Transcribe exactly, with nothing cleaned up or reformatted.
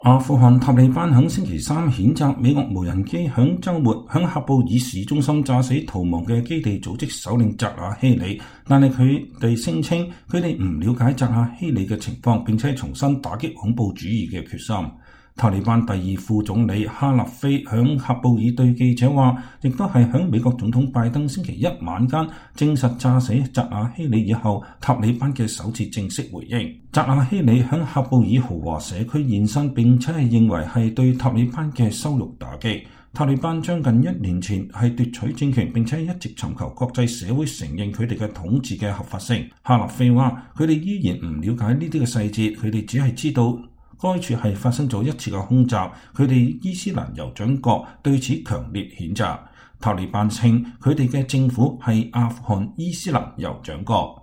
阿富汗塔利班喺星期三譴責美國無人機喺週末喺喀布爾市中心炸死逃亡嘅基地組織首領扎瓦希里，但係佢哋聲稱佢哋唔了解扎瓦希里嘅情況，並且重新打擊恐怖主義嘅決心。塔利班第二副總理哈納菲喺喀布爾對記者話，亦都係喺美國總統拜登星期一晚間證實炸死扎瓦希里以後，塔利班嘅首次正式回應。扎瓦希里喺喀布爾豪華社區現身，並且係認為係對塔利班嘅羞辱打擊。塔利班將近一年前係奪取政權，並且一直尋求國際社會承認佢哋嘅統治嘅合法性。哈納菲話：佢哋依然唔了解呢啲嘅細節，佢哋只係知道該處係發生咗一次嘅空襲，佢哋伊斯蘭酋長國對此強烈譴責。塔利班稱佢哋嘅政府係阿富汗伊斯蘭酋長國。